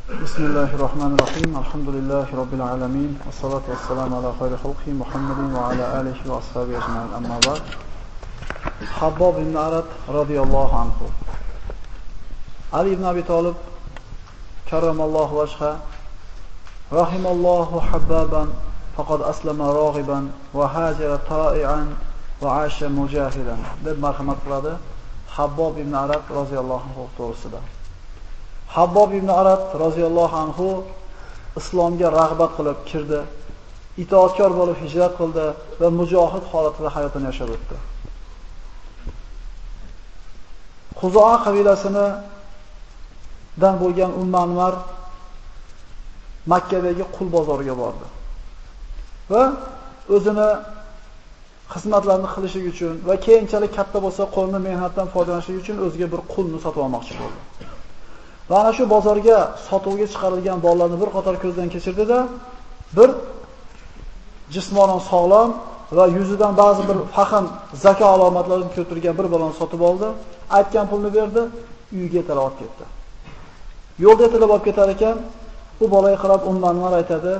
Bismillahirrahmanirrahim. Alhamdulillahi robbil alamin. Wassalatu wassalamu ala khayri xalqi Muhammadin va ala alihi va ashabihi ajma'in. Amma ba'd. Habbob ibn Arad radhiyallohu anhu. Ali ibn Abi Talib karramallohu wajha rahimallohu habbaban faqad aslama raghiban va hajara ta'ian va 'asha mujahidan deb marhamat qiladi Habbob ibn Arad radhiyallohu anhu to'g'risida. Habbob ibn Arad roziyallohu anhu islomga rag'bat qilib kirdi, itoatkor bo'lib hijrat qildi va mujohid holatida hayotini yashab o'tdi. Xuzoa qabilasidan bo'lgan Anmar Makkadagi qul bozoriga bordi va o'zini xizmatlarini qilishi uchun va keyinchalik katta bo'lsa qo'lni mehnatdan foydalanishi uchun o'ziga bir qulni sotib olmoqchi bo'ldi. Va ana shu bozorga sotuvga chiqarilgan bolalarni bir qator ko'zdan kechirdi-da, bir jismonan sog'lom va yuzidan ba'zi bir fahm, zaka alomatlarini ko'rtirgan bir bolani sotib oldi, aytgan pulni berdi, uyiga taraf olib ketdi. Yo'lda tilab olib ketar ekan, u bolaga qarab Anmar aytadi: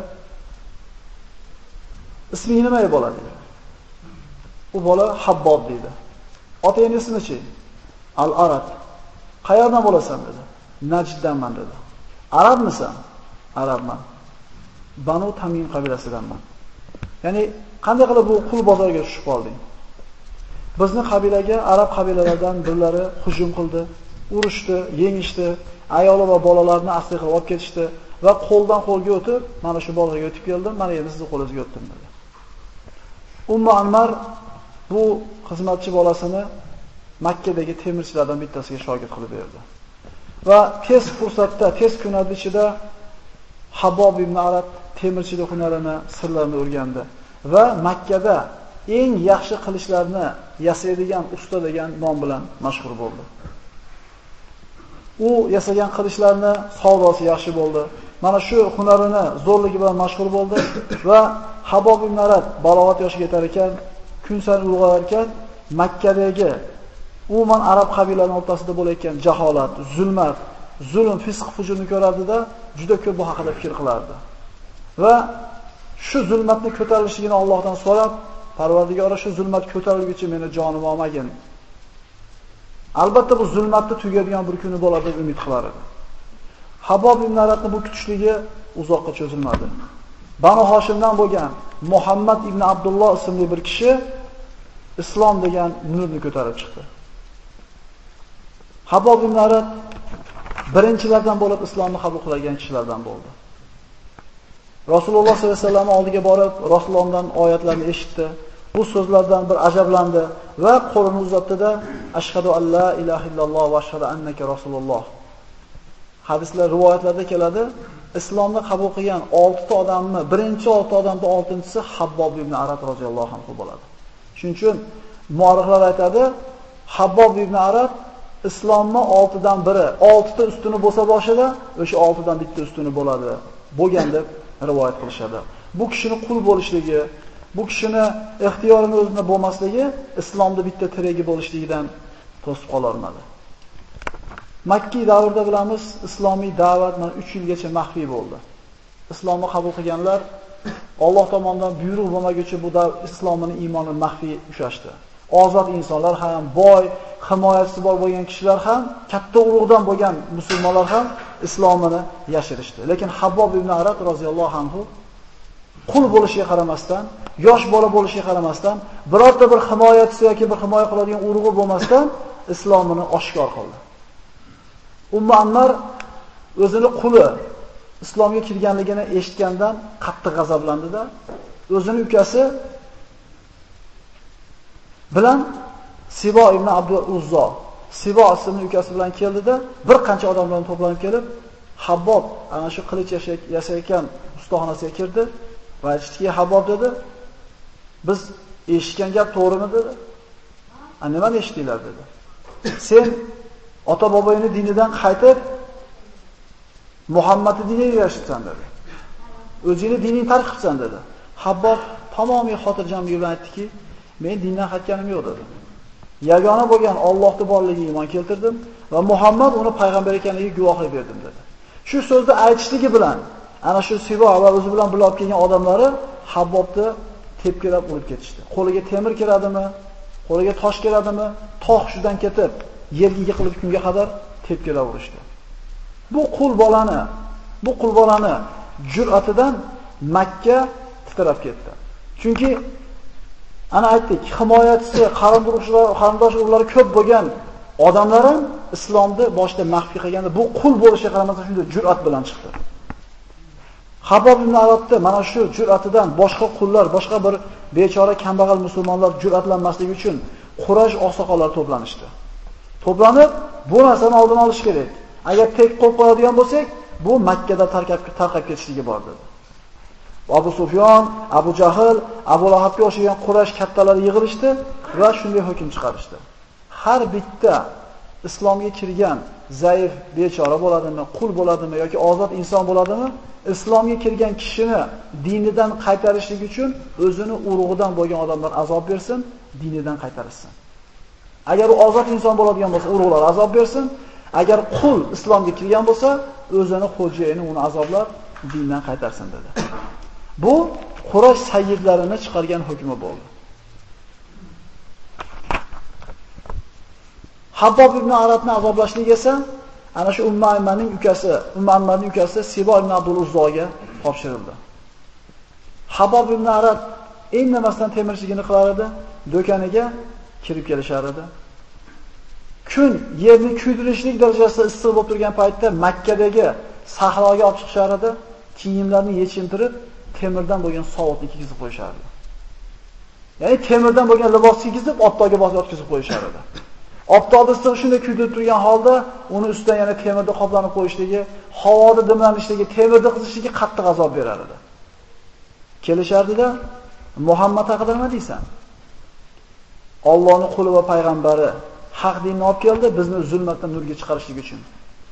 "Isming nima ey bola?" dedi. U bola Habbob dedi. "Otang ismi-chi?" "Al-Arad." "Qayerdan bo'lasan?" dedi. "Najddanman" dedi. "Arabmisan?" "Arabman." "Banu Tamim qabilasidanman." Ya'ni qanday qilib bu qul bozoriga tushib qolding? Bizning qabilaga arab qabilalaridan birlari hujum qildi, urushdi, yengishdi, ayol va bolalarni asir qilib olib ketishdi va qo'ldan qo'lga o'tib, mana shu bozorga o'tib keldim, mana endi sizning qo'lingizga o'tdim dedi. Anmar bu xizmatchi bolasini Makkadagi temirchilardan bittasiga shogird qilib berdi. Va tez fursatda, tez kunlar ichida Habbob ibn Arad temirchilik hunarini, sirlarini o'rgandi va Makkada eng yaxshi qilichlarni yasaydigan usta degan nom bilan mashhur bo'ldi. U yasagan qilichlarni savdosi yaxshi bo'ldi. Mana shu hunarini zo'rligi bilan mashhur bo'ldi va Habbob ibn Arad balog'at yoshiga yetar ekan, kun sayin ulg'ayar ekan, Makkadagi umuman arab qabilalarining o'rtasida bo'layotgan jaholat, zulmat, zulm, fisq, fujurni ko'rardi-da, juda ko'p bu haqida fikr qilardi. Va shu zulmatni ko'tarilishini Allohdan so'rab, Parvardigor shu zulmat ko'tarilguncha meni jonim olmagin. Albatta bu zulmatni tugaydigan bir kuni bo'ladi deb umid qilar edi. Habbob ibn Aradning bu kutishligi uzoqqa cho'zilmadi. Banu Hoshimdan bo'lgan Muhammad ibn Abdulloh ismli bir kishi islom degan nurni ko'tarib chiqdi. Habbob ibn Arad birinchilardan bo'lib islomni qabul qilgan kishilardan bo'ldi. Rasululloh sollallohu alayhi vasallam oldiga borib, Rasulullohdan oyatlarni eshitdi. Bu so'zlardan bir ajablandi va qo'lini uzatdi-da, ashhadu an la ilaha illalloh va ashhadu annaka rasululloh. Hadislar, rivoyatlarda keladi, islomni qabul qilgan 6 ta odamni, birinchi 6 odamda 6-chisi Habbob ibn Arad roziyallohu anhu bo'ladi. Shuning uchun muorixlar aytadi, Habbob ibn Arad islomning 6 dan biri, 6 ta ustuni bo'lsa boshida, o'sha 6 dan bitta ustuni bo'lgan deb rivoyat qilishadi. Bu kishining qul bo'lishligi, bu kishining ixtiyorini o'zida bo'lmasligi islomda bitta tiragi bo'lishligidan to'sib qola olmadi. Makki davrida bilamiz, islomiy da'vat 3 yilgacha maxfiy bo'ldi. Islomni qabul qilganlar Alloh tomonidan buyruq bo'lmaguncha bu islomning iymoni maxfiy ushlashdi. Ozod insonlar ham, boy, himoyachisi bor bo'lgan kishilar ham, katta ulug'dan bo'lgan musulmonlar ham islomini yashirishdi. Lekin Habbob ibn Arad roziyallohu anhu qul bo'lishiga qaramasdan, yosh bola bo'lishiga qaramasdan, birorta bir himoyachisi yoki bir himoya qiladigan urug'i bo'lmasdan islomini oshkor qildi. Anmar o'zini quli islomga kirganligini eshitgandan qattiq g'azablandi-da, o'zini ukasi bilan Sibo ibn Abdul Uzzo, Sibo ismli ukasi bilan keldida, bir qancha odamlar to'planib kelib, Habbob ana shu qilich yasayotgan ustaxonasiga kirdi va aytdiki, Habbob dedi, biz eshitgan gap to'g'rimi dedi. Nimani eshitdinglar dedi. Sen ota-boboyning dinidan qaytib Muhammadning diniga ergashibsan dedi. O'zingni diningni tark qilibsan dedi. Habbob tamomiy xotirjamlik bilan aytdiki, men dindan qaytganim yo'q dedi. Yagona bo'lgan Allohning borligiga iymon keltirdim va Muhammad uni payg'ambar ekanligiga guvohlik berdim dedi. Shu so'zni aytishligi bilan ana shu Sibo va o'zi bilan birga olib kelgan odamlari Habbobni tepkilab urib ketishdi. Qo'liga temir keladimi, qo'liga tosh keladimi, tog' hushidan ketib, yerga yiqilib kunga qadar tepkilab urishdi. Bu qul bolani jur'atidan Makka titrab ketdi. Chunki ana aytdik, himoyachisi, qarindosh urug'lari ko'p bo'lgan odamlar ham islomni boshida maxfiy qilganda bu qul bo'lishiga qaramasdan shunday jur'at bilan chiqdi. Habbob ibn Aratda mana shu jur'atidan boshqa qullar, boshqa bir bechora kambag'al musulmonlar jur'atlanmasligi uchun Quraysh oqsoqollari to'planishdi. To'planib, bu narsani oldini olish kerak. Agar tek qo'yib qo'yadigan bo'lsak, bu Makkada tarqab ketishligi bor dedi. Abu Sufyon, Abu Jahl, Abu Lahabga o'xshagan Quraysh kattalari yig'ilishdi va shunday hukm chiqarishdi. Har bitta islomga kirgan zaif bechora bo'ladimi, qul bo'ladimi yoki ozod inson bo'ladimi, islomga kirgan kishini dinidan qaytarishlik uchun o'zini urug'idan bo'lgan odamlar azob bersin, dinidan qaytarsin. Agar u ozod inson bo'ladigan bo'lsa, urug'lar azob bersin. Agar qul islomga kirgan bo'lsa, o'zini xo'jayini uni azoblar, dindan qaytarsin dedi. Bu Quraysh sayyidlarini chiqargan hukmi bo'ldi. Habbob ibn Aratni azoblashlik esa ana shu Ummu Ammarning ukasi Sibo ibn Abdul Uzzoga topshirildi. Habbob ibn Arat indamasdan temirchiligini qilar edi, do'kaniga kirib kelishar edi. Kun yerni kuydirishlik darajasida issiq bo'lib turgan paytda Makkadagi sahroga olib chiqishar edi, kiyimlarni yechimtirib, temirdan bo'lgan soatni kiygizib qo'yishardi. Ya'ni temirdan bo'lgan libos kiygizib, optoga bosib yotkizib qo'yishar edi. Optoda issiq shunday kuydirib turgan holda, uni ustidan yana temirda qoplanib qo'yishligi, havoda dimlanishligi, temirda qizishligi qattiq azob berar edi. Kelishardida, Muhammad haqida nima deysan? Allohning quli va payg'ambari haq dinni olib keldi, bizni zulmatdan nurga chiqarishlik uchun.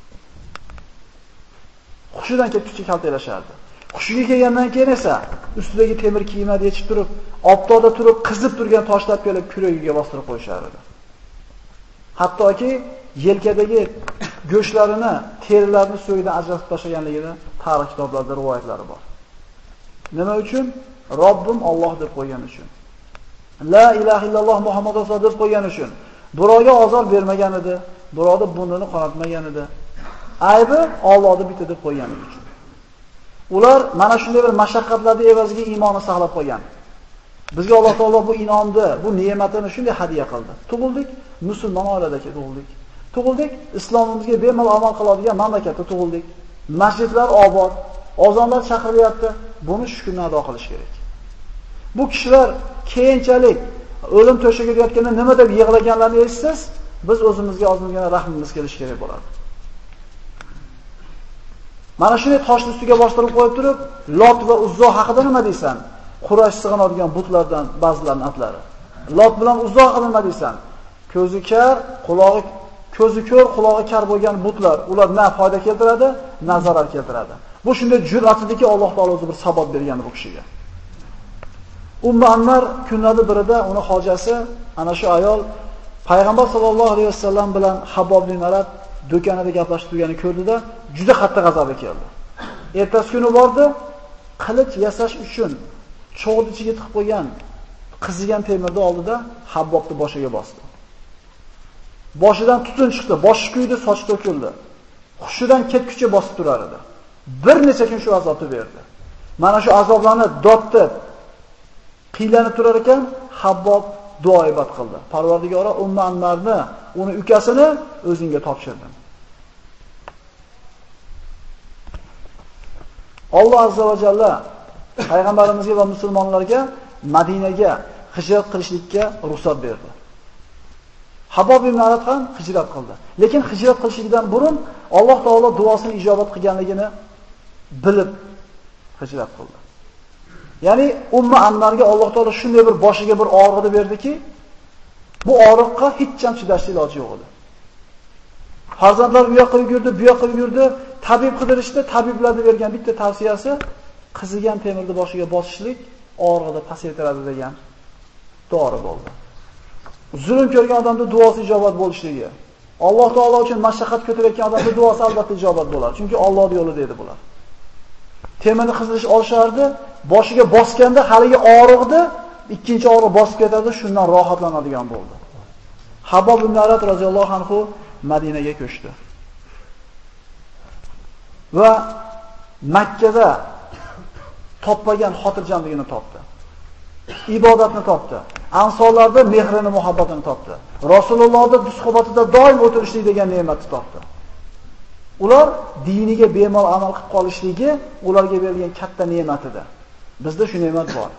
Xushidan ketib kaltaklashardi. Xushiga kelgandan keyin esa ustidagi temir kiyimlarni yechib turib, optoda turib qizib turgan toshlab kelib kuragiga bostirib qo'yishar edi. Hattoki yelkadagi go'shtlarini, terilarini so'yidan ajratib tashlaganligini tarix kitoblarida rivoyatlari bor. Nima uchun? Robbim Alloh deb qo'ygan uchun. La ilaha illalloh Muhammad rasululloh deb qo'ygan uchun. Birovga ozor bermagan edi, birovni burnini qonatmagan edi. Aybi Allohni bitta deb qo'ygan uchun. Ular mana shunday bir mashaqqatlarning evaziga iymonni saqlab qo'ygan. Bizga Alloh taolo bu inomni, bu ne'matini shunday hadiya qildi. Tug'ildik, musulmon oilada tug'ildik. Tug'ildik, islomimizga bemalol amal qiladigan mamlakatda tug'ildik. Masjidlar obod, ozonlar chaqirilyapti. Buni shukrni ado qilish kerak. Bu kishilar keyinchalik o'lim to'shagiga yotganda nima deb yig'laganlarni eshitsangiz, biz o'zimizga ozgina rahmimiz kelishi kerak bo'ladi. Mana shunday toshni ustiga bostirib qo'yib turib, Lot va Uzzo haqida nima deysan? Quraysh sig'inadigan butlardan ba'zilarning atlari. Lot bilan Uzzo haqida nima deysan? Ko'zi ko'r, qulog'i kar bo'lgan butlar, ular na foyda keltiradi, na zarar keltiradi. Bu shunday jur'atidiki Alloh taolo o'zi bir sabot bergan bu kishiga. Ummu Ammar kunlarning birida uni hojasi ana shu ayol payg'ambar sollallohu alayhi vasallam bilan Habbob ibn Arat do'konida gaplashib turganini ko'rdida, juda qattiq g'azabi keldi. Ertasi kuni bordi, qilich yasash uchun cho'g'ni ichiga tiqib qo'ygan qizigan temirni oldida Habbobni boshiga bosdi. Boshidan tutun chiqdi, boshi kuydi, sochi to'kildi. Hushidan ketguncha bosib turar edi. Bir necha kun shu azobni berdi. Mana shu azoblarni doddi, qiylanib turar ekan, Habbob duo ibodat qildi. Parvardigora Ummu Ammarni, uni ukasini o'zingga topshirdim. Alloh azza va jalla payg'ambarimizga va musulmonlarga Madinaga hijrat qilishlikka ruxsat berdi. Habbob ibn Arat ham hijrat qildi. Lekin hijrat qilishlikdan burun Alloh taolo duosini ijobat qilganligini bilib hijrat qildi. Ya'ni Ummu Ammarga Alloh taolo shunday bir boshiga bir og'riqni berdiki, bu og'riqqa hech ham chidashlik iloji yo'q edi. Farzandlar u yoqqa yugurdi, bu yoqqa yugurdi, tabib qidirishdi, tabiblarning bergan bitta tavsiyasi qizigan temirni boshiga bosishlik og'riqni pasaytiradi degan dori bo'ldi. Zulm ko'rgan odamda duosi ijobat bo'lishligi, Alloh taolo uchun mashaqqat ko'tarayotgan odamning duosi albatta ijobat bo'ladi. Chunki Allohning yo'lida edi bular. Temirni qizilish olishardi, boshiga bosganda haligi og'riqni ikkinchi og'riq bosib ketadi, shundan rohatlanadigan bo'ldi. Habbob ibn Arat roziyallohu anhu Madinaga ko'chdi. Va Makkada topmagan xotirjamligini topdi. Ibodatni topdi. Ansorlarda mehrini, muhabbatini topdi. Rasulullohning suhbatida doim o'tirishlik degan ne'matni topdi. Ular diniga bemal amal qilib qolishligi ularga berilgan katta ne'mat edi. Bizda shu ne'mat bor.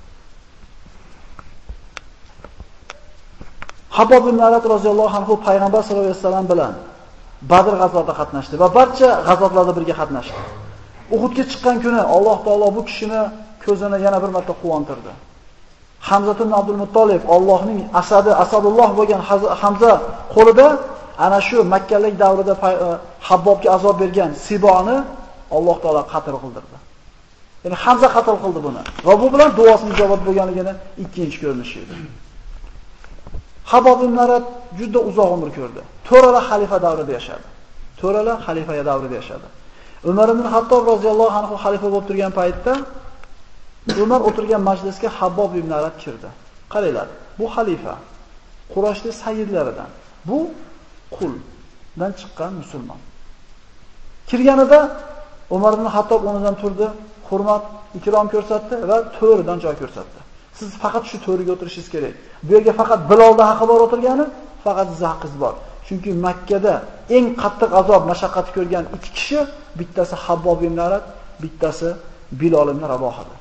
Habbob ibn Arat roziyallohu anhu payg'ambar sollallohu alayhi vasallam bilan Badr g'azotida qatnashdi va barcha g'azotlarda birga qatnashdi. Uhudga chiqqan kuni Alloh taolo bu kishini ko'zini yana bir marta quvontirdi. Hamza ibn Abdul Muttolib, Allohning asadi, Asadulloh bo'lgan Hamza qo'lida ana shu makkalik davrida Habbobga azob bergan Siboni Alloh taolo qatl qildirdi. Ya'ni Hamza qatl qildi buni. Va bu bilan duosining ijobat bo'lganligini ikkinchi ko'rinishi edi. Habbob ibn Arat juda uzoq umr ko'rdi. To'ralar xalifa davrida yashadi. To'ralar xalifa davrida yashadi. Umar ibn Hattob roziyallohu anhu xalifa bo'lib turgan paytda Umar o'tirgan majlisga Habbob ibn Arat kirdi. Qaranglar, bu xalifa Qurayshning sayyidlaridan, bu quldan chiqqan musulmon. Kirganida Umar ibn Hattob o'rnidan turdi, hurmat, ikrom ko'rsatdi va to'ridan joy ko'rsatdi. Siz faqat shu to'riga o'tirishingiz kerak. Bu yerga faqat Bilolda haqi bor o'tirgani, faqat siz haqingiz bor. Chunki Makkada eng qattiq azob, mashaqqat ko'rgan ikki kishi, bittasi Habbob ibn Arat, bittasi Bilol ibn Rabohadir.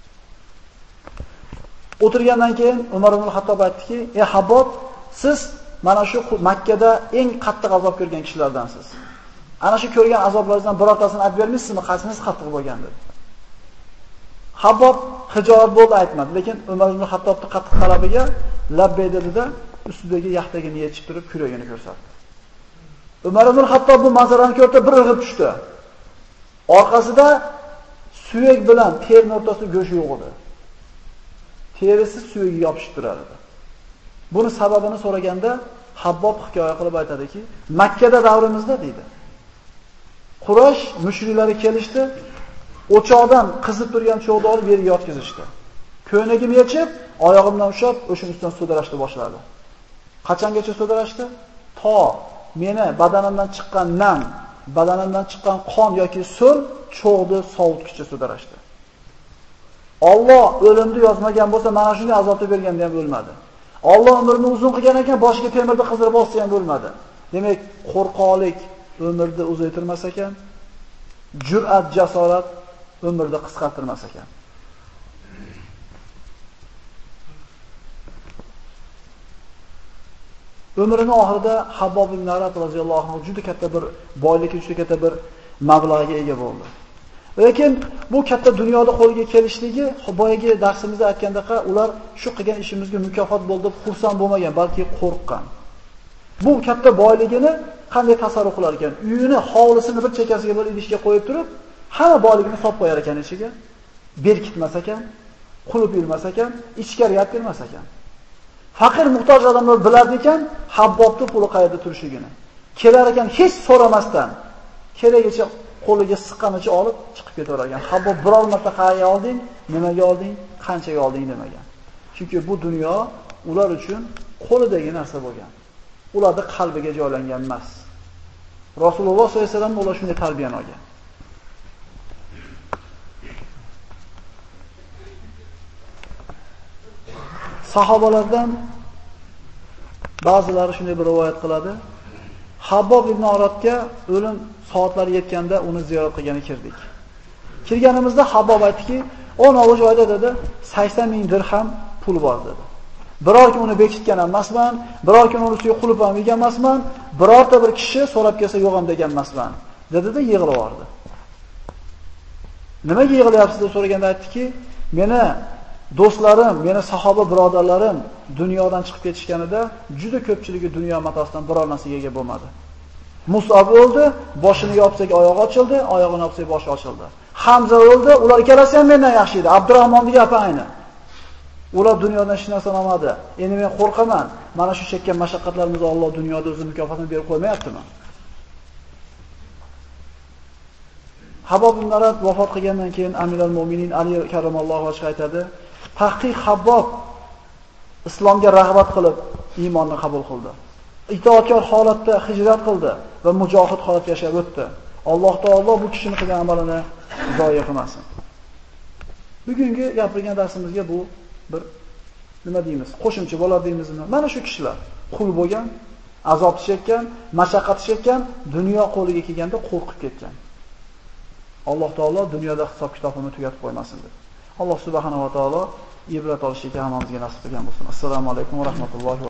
O'tirgandan keyin Umar ibn Hattob aytdiki: "Ey Habbob, siz mana shu Makkada eng qattiq azob ko'rgan kishilardansiz. Ana shu ko'rgan azoblaringizdan birortasini aytib bermaysizmi? Qaysingiz qattiq bo'lgan?" dedi. Habbob hijolat bo'ldi, aytmadi, lekin Umar ibn Hattobning qattiq talabiga labbay dedi-da, ustidagi yaxtagini yechib turib kuragini ko'rsatdi. Umar ibn Hattob bu manzarani ko'rib bir irg'ib tushdi. Orqasida suyak bilan terning o'rtasida go'sht yo'q edi. Terisi suyagiga yopishib turar edi. Buni sababini so'raganda Habbob hikoya qilib aytadiki, Makkada davrimizda deydi. Quraysh mushriklari kelishdi, o'choqdan qizib turgan cho'g'ni olib yerga yotkizishdi. Ko'ynagimni yechib, oyog'imdan ushlab, o'shin ustidan sudrashni boshladi. Qachongacha sudrashdi? To meni badanimdan chiqqan nam, badanimdan chiqqan qon yoki so'l cho'g'ni sovutgicha sudrashdi. Alloh o'limni yozmagan bo'lsa, mana shunday azobni berganda ham o'lmadi. Alloh umrini uzun qilgan ekan, boshiga temirni qizdirib olsa ham bo'lmadi. Demak, qo'rqoqlik umrni uzaytirmas ekan, jur'at, jasorat umrni qisqartirmas ekan. Umrining oxirida Habbob ibn Arat roziyallohu anhu juda katta bir boylikka, juda katta bir mablag'ga ega bo'ldi. Lekin bu katta dunyoda qo'lga kelishligi, boyagi darsimizda aytgandaqa, ular shu qilgan ishimizga mukofot bo'ldi deb xursand bo'lmagan, balki qo'rqqan. Bu katta boyligini qanday tasarruf qilar ekan? Uyini, hovlisini bir chekkasiga bir idishga qo'yib turib, hamma boyligini solib qo'yar ekan ichiga. Berkitmas ekan, qulib yurmas ekan, ichkariga kirmas ekan. Faqir, muhtoj odamlar bilar ekan, Habbobning puli qayerda turishligini. Kelar ekan hech so'ramasdan, keragicha qo'liga siqqanicha olib chiqib ketaver ekan. Habbob biror marta qayerga olding, nimaga olding, qanchaga olding demagan. Chunki bu dunyo ular uchun qo'lidagi narsa bo'lgan. Ularning qalbiga joylangan emas. Rasululloh sollallohu alayhi vasallam ular shunday tarbiyani olgan. Sahobalardan ba'zilari shunday bir rivoyat qiladi. Habbob ibn Aratga o'lim soatlari yetganda uni ziyorat qilgani kirdik. Kirganimizda Habbob aytdiki, "O novi joyda" dedi, 80 ming dirham pul bor dedi. Biror kun uni bekitgan emasman, biror kun uni ustiga qulib ham yegan emasman, birorta bir kishi so'rab kelsa yo'q ham degan emasman, dedi-da yig'lab yubordi. Nimaga yig'layapsiz deb so'raganda aytdiki, "Meni do'stlarim, meni sahoba birodarlarim dunyodan chiqib ketishganida juda ko'pchiligi dunyo matosidan biror narsaga ega bo'lmadi. Mus'ab o'ldi, boshini yopsak oyog'i ochildi, oyog'ini yopsak boshi ochildi. Hamza o'ldi, ular ikkalasi ham mendan yaxshi edi. Abdurahmonning gapi ayni. Ular dunyodan hech narsa olmadi. Endi men qo'rqaman. Mana shu chekkan mashaqqatlarimizni Alloh dunyoda o'zi mukofotini berib qo'ymayaptimi? Habbob ibn Arat vafot qilgandan keyin Amirul Mo'minin Ali karramallohu vajhi aytadi, tahqiq Habbob islomga rag'bat qilib iymonni qabul qildi. Itoatkor holatda hijrat qildi va mujohid holatda yashab o'tdi. Alloh taolo bu kishining qilgan amalini zoya qilmasin. Bugungi gapirgan darsimizga bu bir nima deymiz? Qo'shimcha bo'lar deymizmi? Mana shu kishilar qul bo'lgan, azob chekkan, mashaqqat chekkan, dunyo qo'liga kelganda qo'rqib ketgan. Alloh taolo dunyoda hisob kitobini tugatib qo'ymasin deb. Alloh subhanahu va taolo ibrat olishga hammamizga nasib qilgan bo'lsin. Assalomu alaykum va rahmatullohi